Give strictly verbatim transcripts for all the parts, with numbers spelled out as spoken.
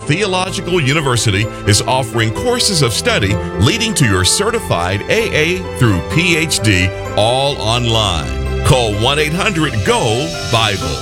Theological University is offering courses of study leading to your certified A A through P H D, all online. Call one eight hundred G O Bible.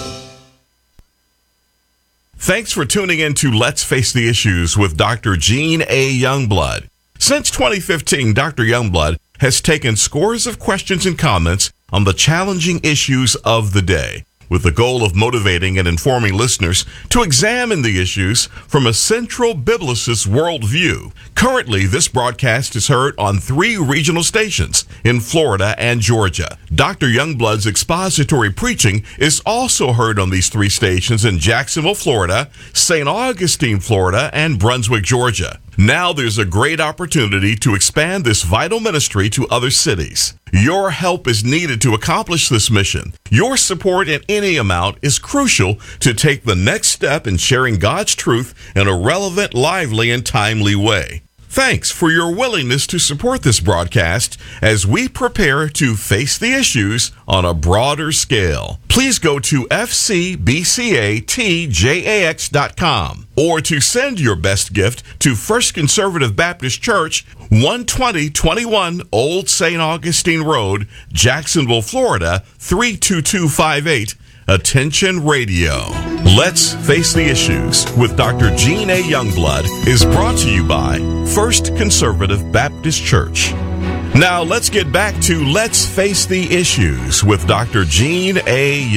Thanks for tuning in to Let's Face the Issues with Doctor Gene A. Youngblood. Since twenty fifteen, Doctor Youngblood has taken scores of questions and comments on the challenging issues of the day, with the goal of motivating and informing listeners to examine the issues from a central biblicist worldview. Currently, this broadcast is heard on three regional stations in Florida and Georgia. Doctor Youngblood's expository preaching is also heard on these three stations in Jacksonville, Florida, Saint Augustine, Florida, and Brunswick, Georgia. Now there's a great opportunity to expand this vital ministry to other cities. Your help is needed to accomplish this mission. Your support in any amount is crucial to take the next step in sharing God's truth in a relevant, lively, and timely way. Thanks for your willingness to support this broadcast as we prepare to face the issues on a broader scale. Please go to f c b c a t j a x dot com or to send your best gift to First Conservative Baptist Church, one twenty twenty-one Old Saint Augustine Road, Jacksonville, Florida, three two two five eight. Attention Radio. Let's Face the Issues with Doctor Gene A. Youngblood is brought to you by First Conservative Baptist Church. Now let's get back to Let's Face the Issues with Doctor Gene A.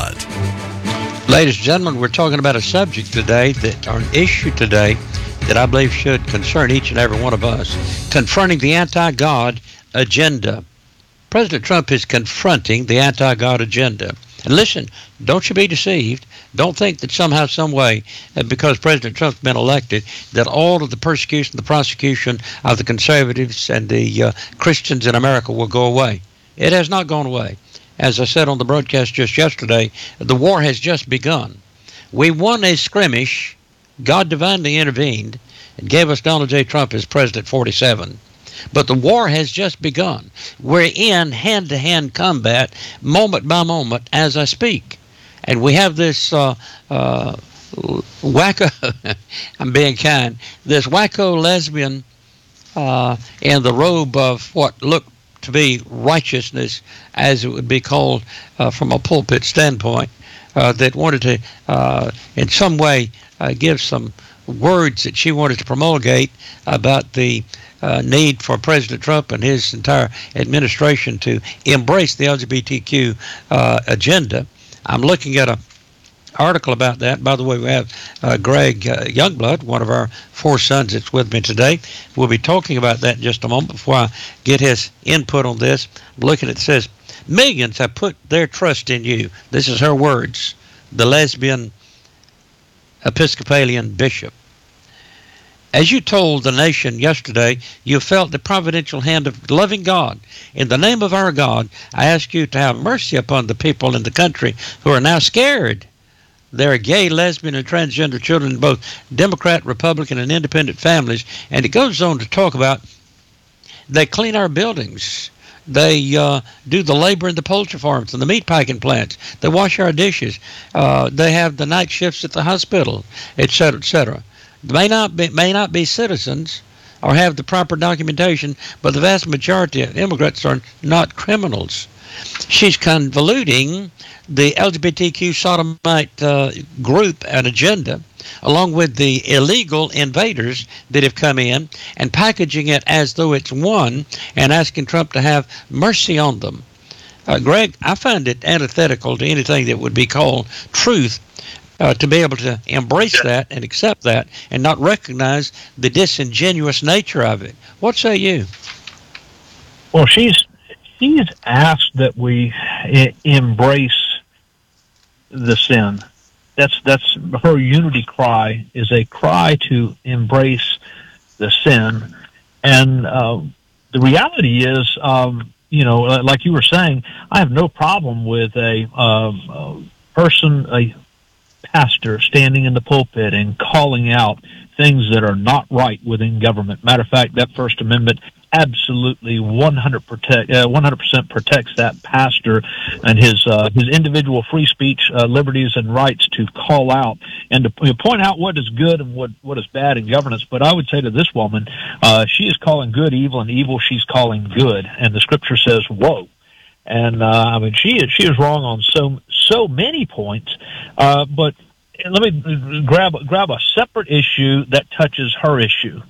Youngblood. Ladies and gentlemen, we're talking about a subject today, that, or an issue today, that I believe should concern each and every one of us. Confronting the anti-God agenda. President Trump is confronting the anti-God agenda. And listen, don't you be deceived. Don't think that somehow, some way, that because President Trump's been elected, that all of the persecution, the prosecution of the conservatives and the uh, Christians in America will go away. It has not gone away. As I said on the broadcast just yesterday, the war has just begun. We won a skirmish. God divinely intervened and gave us Donald J. Trump as President forty-seven. But the war has just begun. We're in hand-to-hand combat, moment by moment, as I speak. And we have this uh, uh, wacko, I'm being kind, this wacko lesbian uh, in the robe of what looked to be righteousness, as it would be called uh, from a pulpit standpoint, uh, that wanted to, uh, in some way, uh, give some words that she wanted to promulgate about the Uh, need for President Trump and his entire administration to embrace the L G B T Q uh, agenda. I'm looking at an article about that. By the way, we have uh, Greg uh, Youngblood, one of our four sons that's with me today. We'll be talking about that in just a moment before I get his input on this. I'm looking at it, says, millions have put their trust in you. This is her words, the lesbian Episcopalian bishop. As you told the nation yesterday, you felt the providential hand of loving God. In the name of our God, I ask you to have mercy upon the people in the country who are now scared. There are gay, lesbian, and transgender children in both Democrat, Republican, and independent families. And it goes on to talk about they clean our buildings. They uh, do the labor in the poultry farms and the meat packing plants. They wash our dishes. Uh, they have the night shifts at the hospital, et cetera, et cetera. May not be, may not be citizens or have the proper documentation, but the vast majority of immigrants are not criminals. She's convoluting the L G B T Q sodomite uh, group and agenda, along with the illegal invaders that have come in, and packaging it as though it's one, and asking Trump to have mercy on them. Uh, Greg, I find it antithetical to anything that would be called truth. Uh, to be able to embrace that and accept that and not recognize the disingenuous nature of it. What say you? Well, she's she's asked that we I- embrace the sin. That's that's her unity cry, is a cry to embrace the sin. And uh, the reality is, um, you know, like you were saying, I have no problem with a, uh, a person, a pastor standing in the pulpit and calling out things that are not right within government. Matter of fact, that First Amendment absolutely one hundred protect, uh, one hundred percent protects that pastor and his uh, his individual free speech uh, liberties and rights to call out and to point out what is good and what, what is bad in governance. But I would say to this woman, uh, she is calling good evil, and evil she's calling good. And the scripture says, whoa. And, uh, I mean, she is, she is wrong on so, so many points. Uh, but let me grab, grab a separate issue that touches her issue.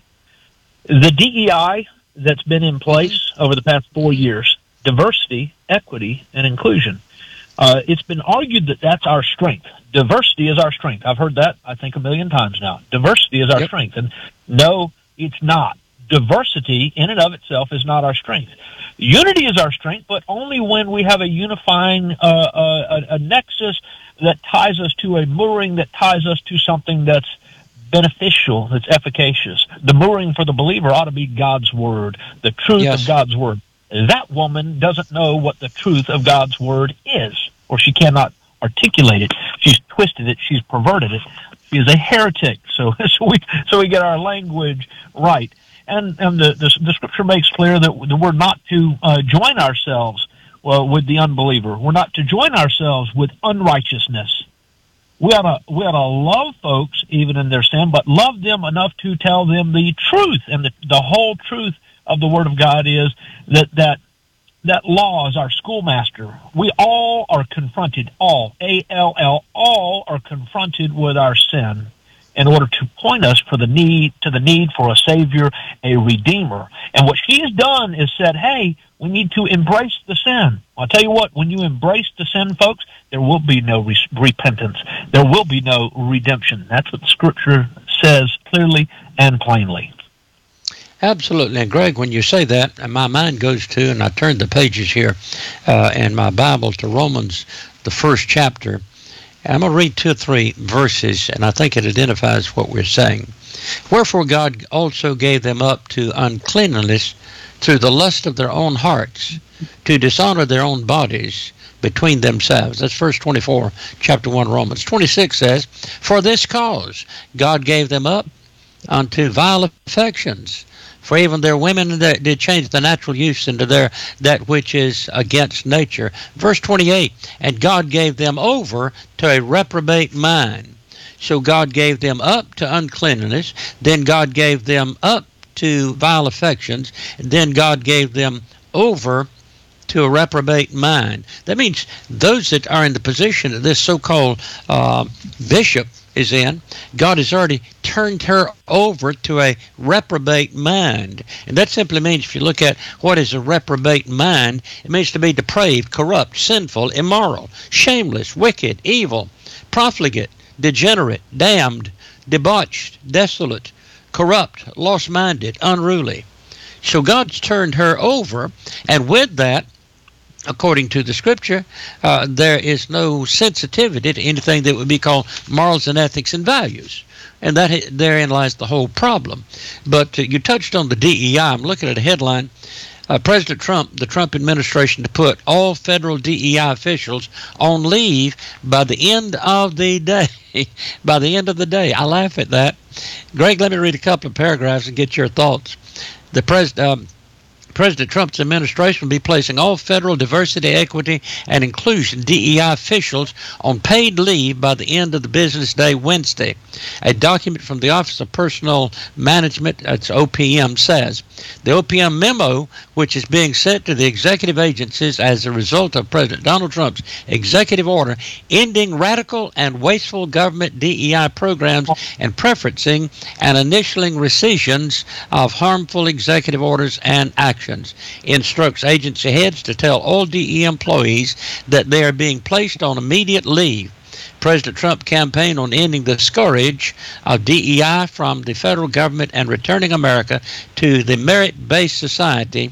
The D E I that's been in place over the past four years, diversity, equity, and inclusion. Uh, it's been argued that that's our strength. Diversity is our strength. I've heard that, I think, a million times now. Diversity is our yep. strength. And no, it's not. Diversity in and of itself is not our strength. Unity is our strength, but only when we have a unifying, uh, uh, a, a nexus that ties us to a mooring that ties us to something that's beneficial, that's efficacious. The mooring for the believer ought to be God's Word, the truth yes. of God's Word. That woman doesn't know what the truth of God's Word is, or she cannot articulate it. She's twisted it. She's perverted it. She is a heretic. So, so we so we get our language right. And and the the, the scripture makes clear that we're not to uh, join ourselves well, with the unbeliever. We're not to join ourselves with unrighteousness. We ought to we ought to love folks even in their sin, but love them enough to tell them the truth. And the the whole truth of the Word of God is that that that law is our schoolmaster. We all are confronted, all, A L L, all are confronted with our sin in order to point us for the need to the need for a Savior, a Redeemer. And what she has done is said, hey, we need to embrace the sin. I'll tell you what, when you embrace the sin, folks, there will be no re- repentance. There will be no redemption. That's what the Scripture says clearly and plainly. Absolutely. And Greg, when you say that, my mind goes to, and I turned the pages here uh, in my Bible to Romans, the first chapter. I'm going to read two or three verses, and I think it identifies what we're saying. Wherefore God also gave them up to uncleanness through the lust of their own hearts, to dishonor their own bodies between themselves. That's verse twenty-four, chapter one, Romans. twenty-six says, for this cause God gave them up unto vile affections. For even their women did change the natural use into their that which is against nature. Verse twenty-eight, and God gave them over to a reprobate mind. So God gave them up to uncleanness, then God gave them up to vile affections, and then God gave them over to a reprobate mind. That means those that are in the position that this so-called uh, bishop is in, God has already turned her over to a reprobate mind. And that simply means, if you look at what is a reprobate mind, it means to be depraved, corrupt, sinful, immoral, shameless, wicked, evil, profligate, degenerate, damned, debauched, desolate, corrupt, lost-minded, unruly. So God's turned her over, and with that, according to the Scripture, uh, there is no sensitivity to anything that would be called morals and ethics and values. And that therein lies the whole problem. But uh, you touched on the D E I. I'm looking at a headline. Uh, President Trump, the Trump administration, to put all federal D E I officials on leave by the end of the day. By the end of the day. I laugh at that. Greg, let me read a couple of paragraphs and get your thoughts. The president... Um, President Trump's administration will be placing all federal diversity, equity, and inclusion D E I officials on paid leave by the end of the business day Wednesday. A document from the Office of Personnel Management, that's O P M, says the O P M memo, which is being sent to the executive agencies as a result of President Donald Trump's executive order ending radical and wasteful government D E I programs and preferencing and initialing rescissions of harmful executive orders and actions, instructs agency heads to tell all D E I employees that they are being placed on immediate leave. President Trump campaigned on ending the scourge of D E I from the federal government and returning America to the merit-based society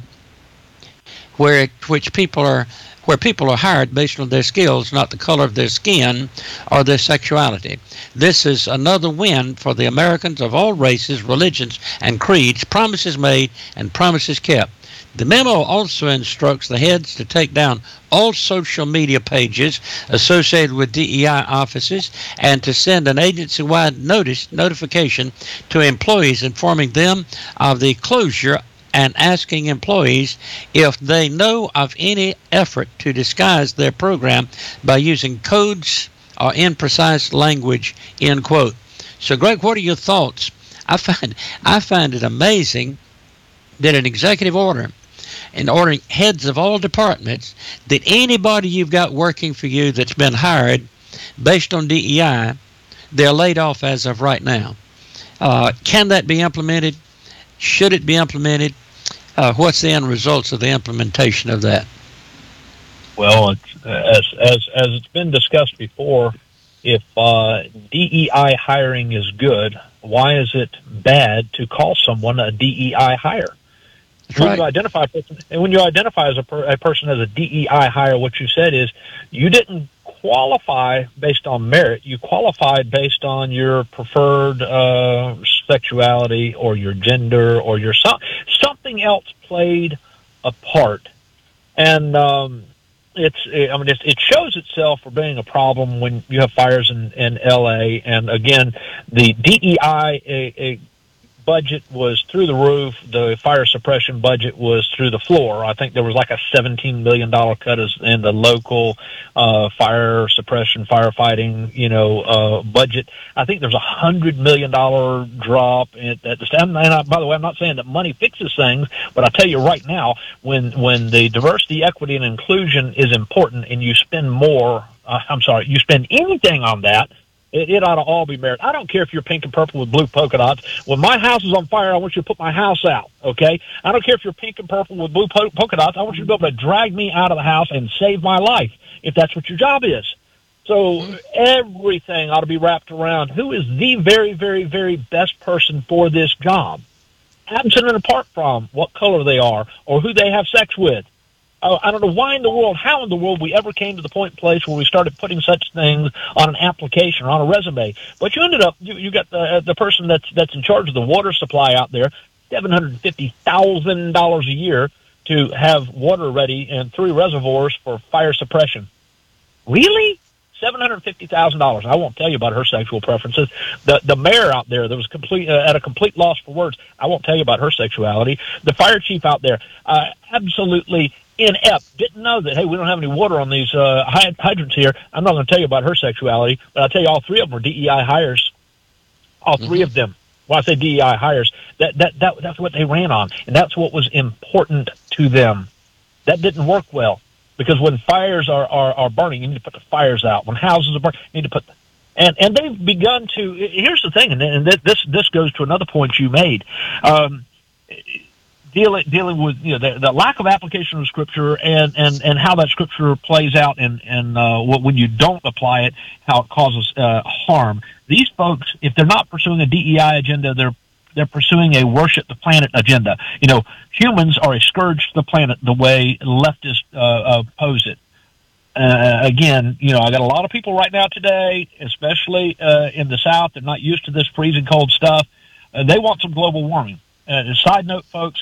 where which people are where people are hired based on their skills, not the color of their skin or their sexuality. This is another win for the Americans of all races, religions, and creeds, promises made and promises kept. The memo also instructs the heads to take down all social media pages associated with D E I offices and to send an agency-wide notice notification to employees informing them of the closure and asking employees if they know of any effort to disguise their program by using codes or imprecise language, end quote. So, Greg, what are your thoughts? I find, I find it amazing that an executive order and ordering heads of all departments that anybody you've got working for you that's been hired based on D E I, they're laid off as of right now. Uh, can that be implemented? Should it be implemented? Uh, what's the end results of the implementation of that? Well, it's, as as as it's been discussed before, if uh, D E I hiring is good, why is it bad to call someone a D E I hire? That's when right. you identify, and when you identify as a, per, a person as a D E I hire, what you said is you didn't qualify based on merit. You qualified based on your preferred uh, sexuality or your gender or your so, something else played a part, and um, it's. I mean, it, it shows itself for being a problem when you have fires in, in L A. And again, the D E I a, a budget was through the roof. The fire suppression budget was through the floor. I think there was like a seventeen million dollars cut in the local uh, fire suppression, firefighting, you know, uh, budget. I think there's a one hundred million dollars drop at the stand. And I, by the way, I'm not saying that money fixes things, but I tell you right now, when, when the diversity, equity, and inclusion is important and you spend more, uh, I'm sorry, you spend anything on that, It, it ought to all be merit. I don't care if you're pink and purple with blue polka dots. When my house is on fire, I want you to put my house out, okay? I don't care if you're pink and purple with blue po- polka dots. I want you to be able to drag me out of the house and save my life, if that's what your job is. So everything ought to be wrapped around who is the very, very, very best person for this job, absent and apart from what color they are or who they have sex with. Uh, I don't know why in the world, how in the world we ever came to the point and place where we started putting such things on an application or on a resume. But you ended up, you, you got the the person that's that's in charge of the water supply out there, seven hundred fifty thousand dollars a year to have water ready in three reservoirs for fire suppression. Really? seven hundred fifty thousand dollars. I won't tell you about her sexual preferences. The the mayor out there that was complete uh, at a complete loss for words. I won't tell you about her sexuality. The fire chief out there, uh, absolutely inept, didn't know that, hey, we don't have any water on these uh, hydrants here. I'm not going to tell you about her sexuality, but I'll tell you all three of them are D E I hires. All three mm-hmm. of them. When I say D E I hires, that, that, that, that's what they ran on, and that's what was important to them. That didn't work well, because when fires are, are, are burning, you need to put the fires out. When houses are burning, you need to put the... And, and they've begun to... Here's the thing, and this, this goes to another point you made. Um, Dealing, dealing with you know the, the lack of application of Scripture and, and, and how that Scripture plays out and and uh, when you don't apply it, how it causes uh, harm. These folks, if they're not pursuing a D E I agenda, they're they're pursuing a worship the planet agenda. You know, humans are a scourge to the planet, the way leftists uh, uh, pose it. Uh, again, you know, I got a lot of people right now today, especially uh, in the South. They're not used to this freezing cold stuff. Uh, they want some global warming. Uh, side note, folks,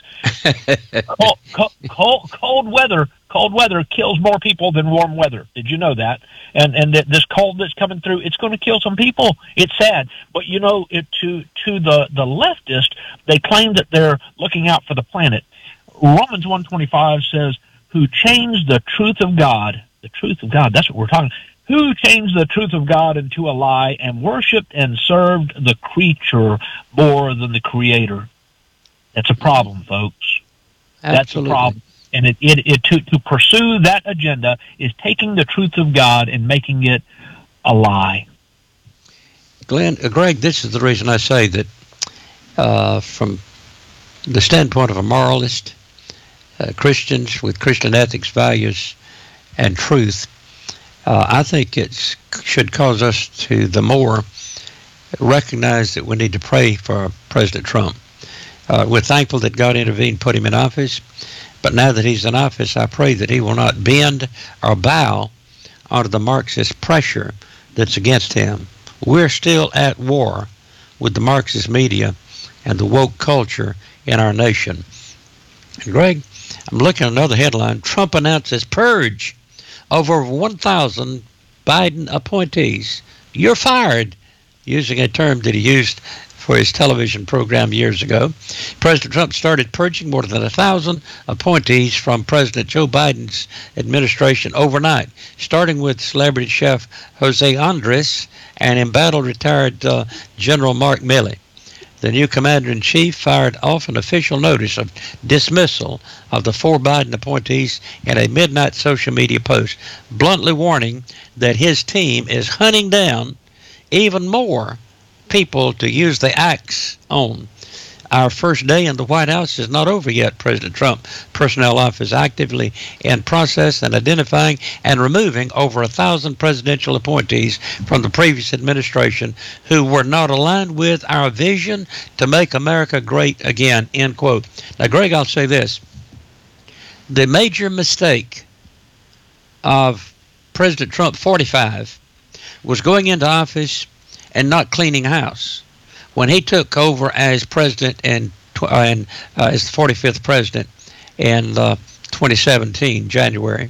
cold, cold, cold, cold weather, cold weather kills more people than warm weather. Did you know that? And and th- this cold that's coming through, it's going to kill some people. It's sad, but you know, it, to to the the leftist, they claim that they're looking out for the planet. Romans one twenty-five says, "Who changed the truth of God, the truth of God." That's what we're talking. Who changed the truth of God into a lie and worshipped and served the creature more than the Creator. That's a problem, folks. Absolutely. That's a problem. And it, it, it to, to pursue that agenda is taking the truth of God and making it a lie. Glenn, uh, Greg, this is the reason I say that uh, from the standpoint of a moralist, uh, Christians with Christian ethics, values, and truth, uh, I think it should cause us to the more recognize that we need to pray for President Trump. Uh, we're thankful that God intervened, put him in office. But now that he's in office, I pray that he will not bend or bow under the Marxist pressure that's against him. We're still at war with the Marxist media and the woke culture in our nation. And Greg, I'm looking at another headline. Trump announces purge over one thousand Biden appointees. You're fired, using a term that he used for his television program years ago. President Trump started purging more than a thousand appointees from President Joe Biden's administration overnight, starting with celebrity chef Jose Andres and embattled retired uh, General Mark Milley. The new commander-in-chief fired off an official notice of dismissal of the four Biden appointees in a midnight social media post, bluntly warning that his team is hunting down even more people to use the axe on. Our first day in the White House is not over yet, President Trump. Personnel life is actively in process and identifying and removing over a thousand presidential appointees from the previous administration who were not aligned with our vision to make America great again, end quote. Now, Greg, I'll say this. The major mistake of President Trump, forty-five, was going into office and not cleaning house. When he took over as president and uh, and uh, as the forty-fifth president in uh, twenty seventeen, January,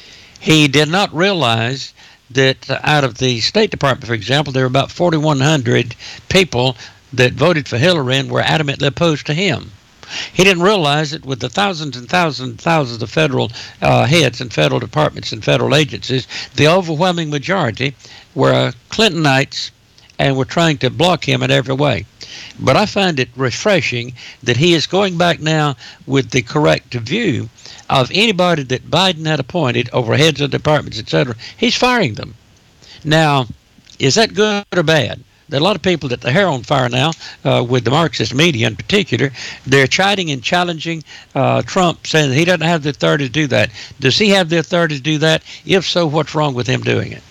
he did not realize that uh, out of the State Department, for example, there were about forty-one hundred people that voted for Hillary and were adamantly opposed to him. He didn't realize that with the thousands and thousands and thousands of federal uh, heads and federal departments and federal agencies, the overwhelming majority were Clintonites and were trying to block him in every way. But I find it refreshing that he is going back now with the correct view of anybody that Biden had appointed over heads of departments, et cetera. He's firing them. Now, is that good or bad? There are a lot of people that the hair on fire now, uh, with the Marxist media in particular. They're chiding and challenging uh, Trump, saying that he doesn't have the authority to do that. Does he have the authority to do that? If so, what's wrong with him doing it?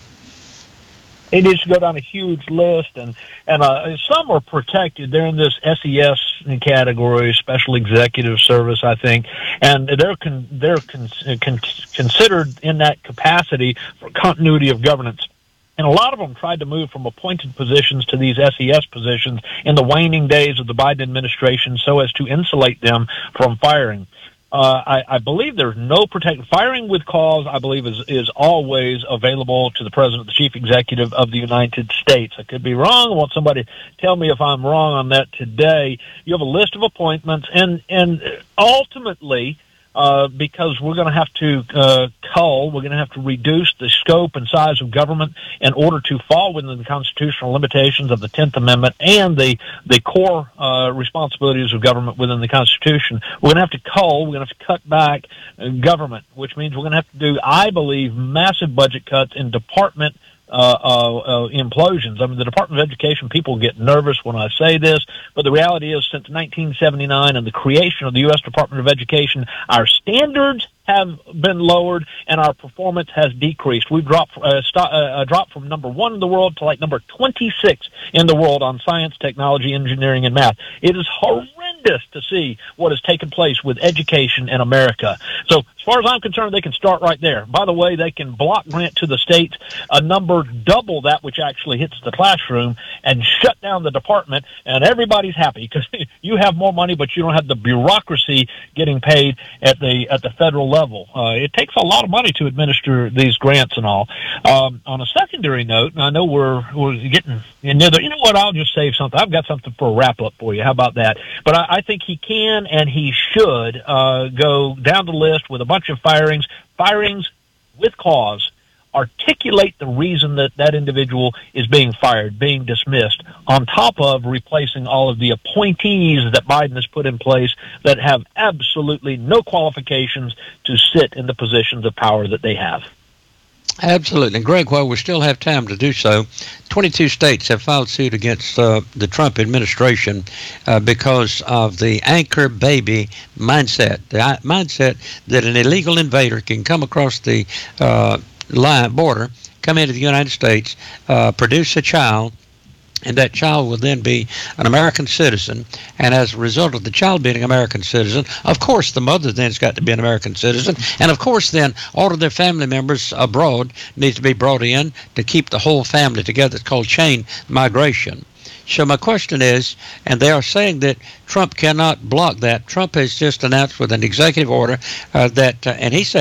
He needs to go down a huge list, and and uh, some are protected. They're in this S E S category, Special Executive Service, I think, and they're con- they're con- con- considered in that capacity for continuity of governance. And a lot of them tried to move from appointed positions to these S E S positions in the waning days of the Biden administration so as to insulate them from firing. Uh, I, I believe there's no protect. Firing with cause, I believe, is is always available to the president, the chief executive of the United States. I could be wrong. I want somebody to tell me if I'm wrong on that today. You have a list of appointments, and and ultimately, uh, because we're going to have to uh, cull, we're going to have to reduce the scope and size of government in order to fall within the constitutional limitations of the tenth Amendment and the the core uh, responsibilities of government within the Constitution. We're going to have to cull, we're going to have to cut back uh, government, which means we're going to have to do, I believe, massive budget cuts in department Uh, uh, uh, implosions. I mean, the Department of Education, people get nervous when I say this, but the reality is since nineteen seventy-nine and the creation of the U S Department of Education, our standards have been lowered and our performance has decreased. We've dropped, uh, st- uh, dropped from number one in the world to like number twenty-six in the world on science, technology, engineering, and math. It is horrendous to see what has taken place with education in America. So as far as I'm concerned, they can start right there. By the way, they can block grant to the states a number double that which actually hits the classroom and shut down the department, and everybody's happy because you have more money, but you don't have the bureaucracy getting paid at the at the federal level. Uh, it takes a lot of money to administer these grants and all. Um, on a secondary note, and I know we're we're getting near the, you know what? I'll just save something. I've got something for a wrap up for you. How about that? But I, I think he can and he should uh, go down the list with a bunch of firings, firings with cause. Articulate the reason that that individual is being fired, being dismissed, on top of replacing all of the appointees that Biden has put in place that have absolutely no qualifications to sit in the positions of power that they have. Absolutely. And Greg, while we still have time to do so, twenty-two states have filed suit against uh, the Trump administration uh, because of the anchor baby mindset, the uh, mindset that an illegal invader can come across the uh, line border, come into the United States, uh, produce a child, and that child will then be an American citizen. And as a result of the child being an American citizen, of course the mother then's got to be an American citizen, and of course then all of their family members abroad need to be brought in to keep the whole family together. It's called chain migration. So my question is, and they are saying that Trump cannot block that. Trump has just announced with an executive order uh, that, uh, and he said,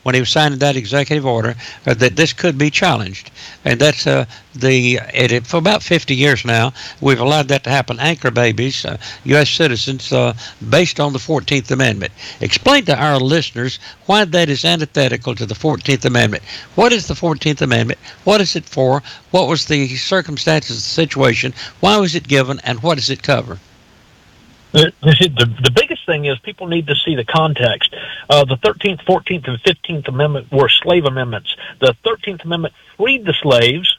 when he was signing that executive order uh, that this could be challenged. And that's uh, the, it, for about fifty years now, we've allowed that to happen. Anchor babies, uh, U S citizens, uh, based on the fourteenth Amendment. Explain to our listeners why that is antithetical to the fourteenth Amendment. What is the fourteenth Amendment? What is it for? What was the circumstances of the situation? Why was it given? And what does it cover? The, the, the biggest thing is people need to see the context. Uh, the thirteenth, fourteenth, and fifteenth Amendment were slave amendments. The thirteenth Amendment freed the slaves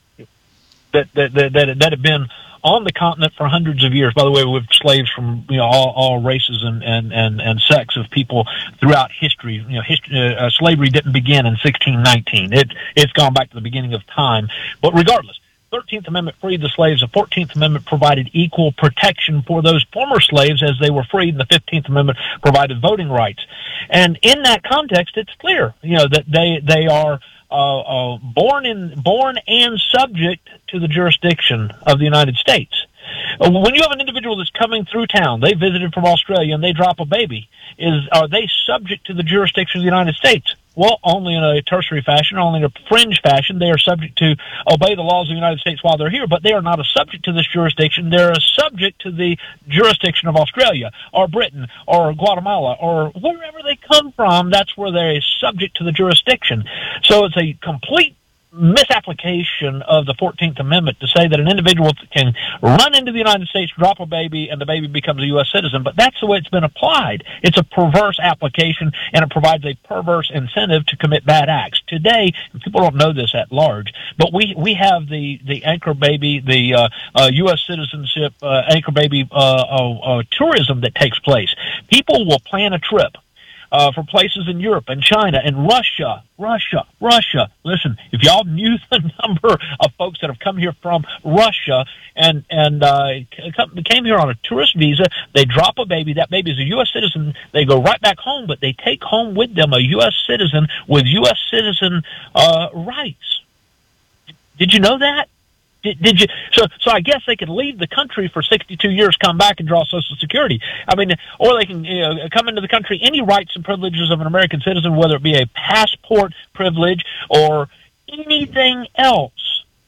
that that, that, that, that had been on the continent for hundreds of years. By the way, with slaves from you know all, all races and, and, and, and sects of people throughout history. You know, history, uh, slavery didn't begin in sixteen nineteen. It it's gone back to the beginning of time. But regardless, thirteenth Amendment freed the slaves. The fourteenth Amendment provided equal protection for those former slaves as they were freed, and the fifteenth Amendment provided voting rights. And in that context, it's clear, you know, that they they are uh, uh, born in born and subject to the jurisdiction of the United States. When you have an individual that's coming through town, they visited from Australia, and they drop a baby, is are they subject to the jurisdiction of the United States? Well, only in a tertiary fashion, only in a fringe fashion. They are subject to obey the laws of the United States while they're here, but they are not a subject to this jurisdiction. They're a subject to the jurisdiction of Australia or Britain or Guatemala or wherever they come from. That's where they're subject to the jurisdiction. So it's a complete misapplication of the fourteenth Amendment to say that an individual can run into the United States, drop a baby, and the baby becomes a U S citizen. But that's the way it's been applied. It's a perverse application, and it provides a perverse incentive to commit bad acts. Today, and people don't know this at large, but we, we have the, the anchor baby, the uh, uh, U S citizenship uh, anchor baby uh, uh, uh, tourism that takes place. People will plan a trip Uh, for places in Europe and China and Russia, Russia, Russia. Listen, if y'all knew the number of folks that have come here from Russia and and uh, came here on a tourist visa, they drop a baby. That baby is a U S citizen. They go right back home, but they take home with them a U S citizen with U S citizen uh, rights. Did you know that? Did, did you? So, so I guess they could leave the country for sixty-two years, come back and draw Social Security. I mean, or they can you know, come into the country. Any rights and privileges of an American citizen, whether it be a passport privilege or anything else,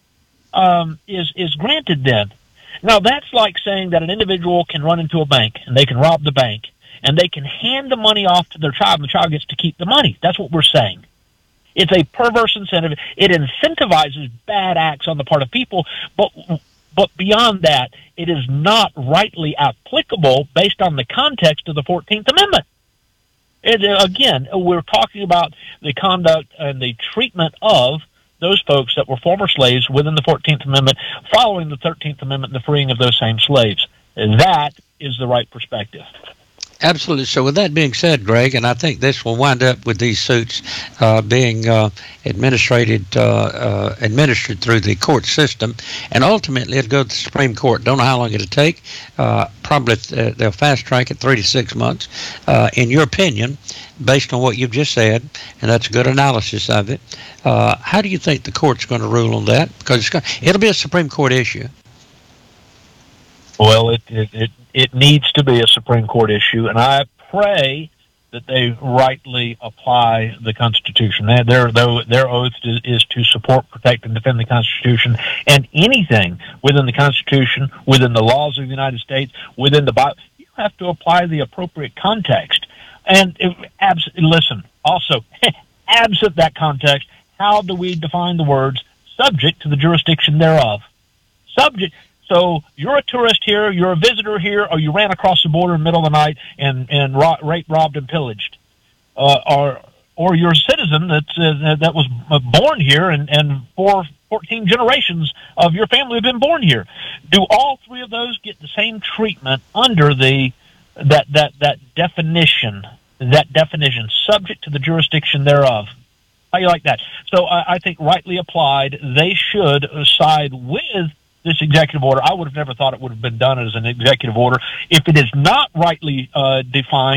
um, is is granted then. Now, that's like saying that an individual can run into a bank and they can rob the bank and they can hand the money off to their child and the child gets to keep the money. That's what we're saying. It's a perverse incentive. It incentivizes bad acts on the part of people, but but beyond that, it is not rightly applicable based on the context of the fourteenth Amendment. It, again, we're talking about the conduct and the treatment of those folks that were former slaves within the fourteenth Amendment, following the thirteenth Amendment and the freeing of those same slaves. That is the right perspective. Absolutely. So with that being said, Greg, and I think this will wind up with these suits uh, being uh, administrated, uh, uh, administered through the court system, and ultimately it'll go to the Supreme Court. Don't know how long it'll take. Uh, probably uh, they'll fast track it three to six months. Uh, in your opinion, based on what you've just said, and that's a good analysis of it, uh, how do you think the court's going to rule on that? Because it's going, it'll be a Supreme Court issue. Well, it, it it it needs to be a Supreme Court issue, and I pray that they rightly apply the Constitution. Their their, their oath is, is to support, protect, and defend the Constitution, and anything within the Constitution, within the laws of the United States, within the Bible, you have to apply the appropriate context. And if, abs- listen, also, absent that context, how do we define the words "subject to the jurisdiction thereof"? Subject. So you're a tourist here, you're a visitor here, or you ran across the border in the middle of the night and, and ro- raped, robbed, and pillaged. Uh, or or you're a citizen that's, uh, that was born here, and, and for fourteen generations of your family have been born here. Do all three of those get the same treatment under the that that, that definition, that definition, subject to the jurisdiction thereof? How you like that? So I, I think rightly applied, they should side with this executive order. I would have never thought it would have been done as an executive order. If it is not rightly uh, defined,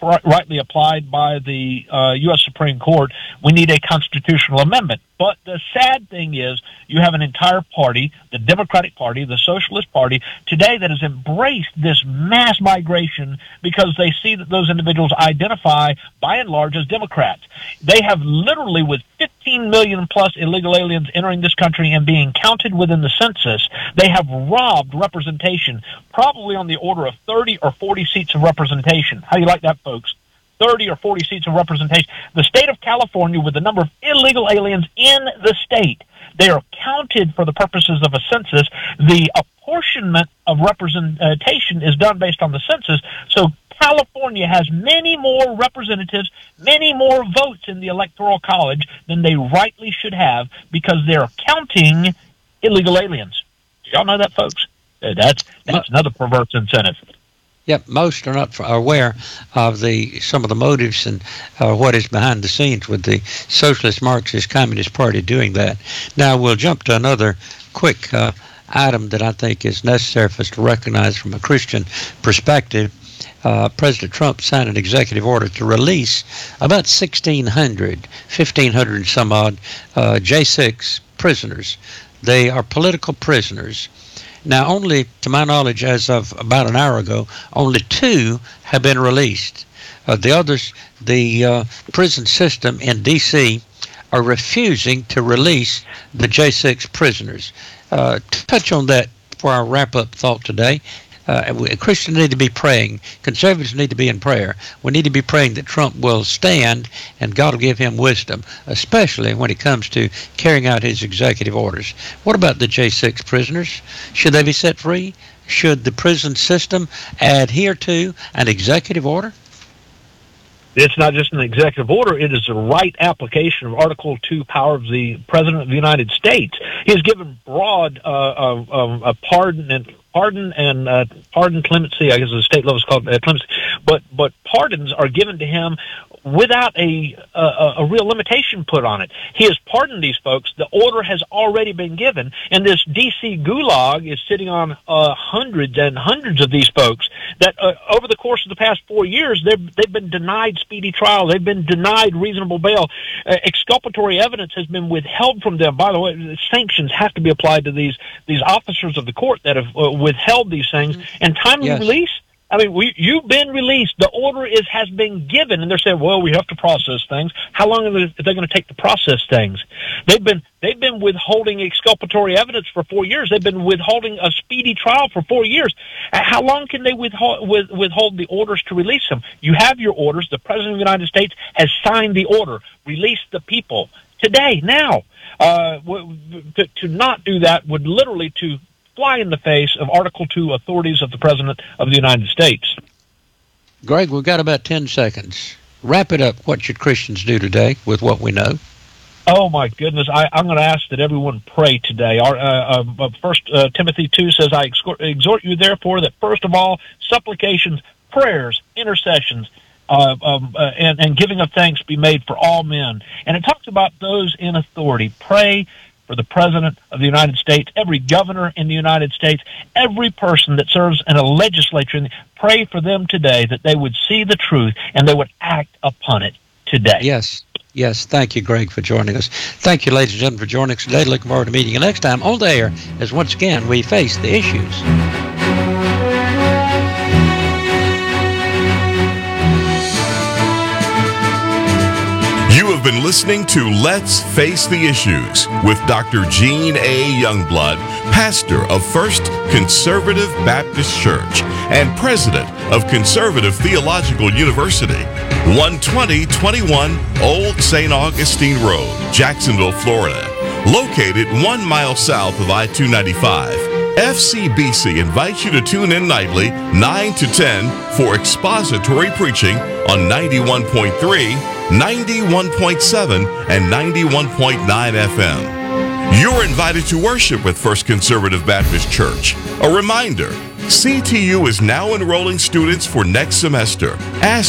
rightly applied by the uh, U S Supreme Court, we need a constitutional amendment. But the sad thing is you have an entire party, the Democratic Party, the Socialist Party, today that has embraced this mass migration because they see that those individuals identify, by and large, as Democrats. They have literally, with fifteen million plus illegal aliens entering this country and being counted within the census, they have robbed representation, probably on the order of thirty or forty seats of representation. How do you like that, folks? thirty or forty seats of representation. The state of California, with the number of illegal aliens in the state, they are counted for the purposes of a census. The apportionment of representation is done based on the census. So California has many more representatives, many more votes in the Electoral College than they rightly should have because they're counting illegal aliens. Do y'all know that, folks? That's, that's another perverse incentive. Yep, most are not aware of the some of the motives and uh, what is behind the scenes with the Socialist Marxist Communist Party doing that. Now we'll jump to another quick uh, item that I think is necessary for us to recognize from a Christian perspective. Uh, President Trump signed an executive order to release about sixteen hundred, fifteen hundred and some odd uh, J six prisoners. They are political prisoners. Now, only, to my knowledge, as of about an hour ago, only two have been released. Uh, the others, the uh, prison system in D C are refusing to release the J six prisoners. Uh, to touch on that for our wrap-up thought today, uh, Christians need to be praying. Conservatives need to be in prayer. We need to be praying that Trump will stand and God will give him wisdom, especially when it comes to carrying out his executive orders. What about the J six prisoners? Should they be set free? Should the prison system adhere to an executive order? It's not just an executive order. It is the right application of Article two power of the President of the United States. He has given broad uh, uh, um, a pardon and pardon and uh, pardon clemency. I guess the state level is called uh, clemency, but but pardons are given to him without a, a a real limitation put on it. He has pardoned these folks. The order has already been given, and this D C gulag is sitting on uh, hundreds and hundreds of these folks that uh, over the course of the past four years, they've, they've been denied speedy trial. They've been denied reasonable bail. Uh, exculpatory evidence has been withheld from them. By the way, sanctions have to be applied to these, these officers of the court that have uh, withheld these things. And timely yes. release, I mean, we, you've been released. The order is has been given, and they're saying, "Well, we have to process things." How long are they, are they going to take to process things? They've been they've been withholding exculpatory evidence for four years. They've been withholding a speedy trial for four years. How long can they withhold with, withhold the orders to release them? You have your orders. The President of the United States has signed the order. Release the people today, now. Uh, to, to not do that would literally to fly in the face of Article two authorities of the President of the United States. Greg, we've got about ten seconds. Wrap it up. What should Christians do today with what we know? Oh, my goodness. I, I'm going to ask that everyone pray today. Our, uh, uh, First uh, Timothy two says, I exhort you, therefore, that first of all, supplications, prayers, intercessions, Uh, um, uh, and, and giving of thanks be made for all men. And it talks about those in authority. Pray for the President of the United States, every governor in the United States, every person that serves in a legislature. Pray for them today that they would see the truth and they would act upon it today. Yes. Yes. Thank you, Greg, for joining us. Thank you, ladies and gentlemen, for joining us today. Looking forward to meeting you next time on the air as once again we face the issues. You have been listening to Let's Face the Issues with Doctor Gene A. Youngblood, pastor of First Conservative Baptist Church and president of Conservative Theological University, one twenty twenty-one Old Saint Augustine Road, Jacksonville, Florida. Located one mile south of I two ninety-five, F C B C invites you to tune in nightly, nine to ten, for expository preaching on ninety-one point three, ninety-one point seven, and ninety-one point nine F M. You're invited to worship with First Conservative Baptist Church. A reminder, C T U is now enrolling students for next semester. Ask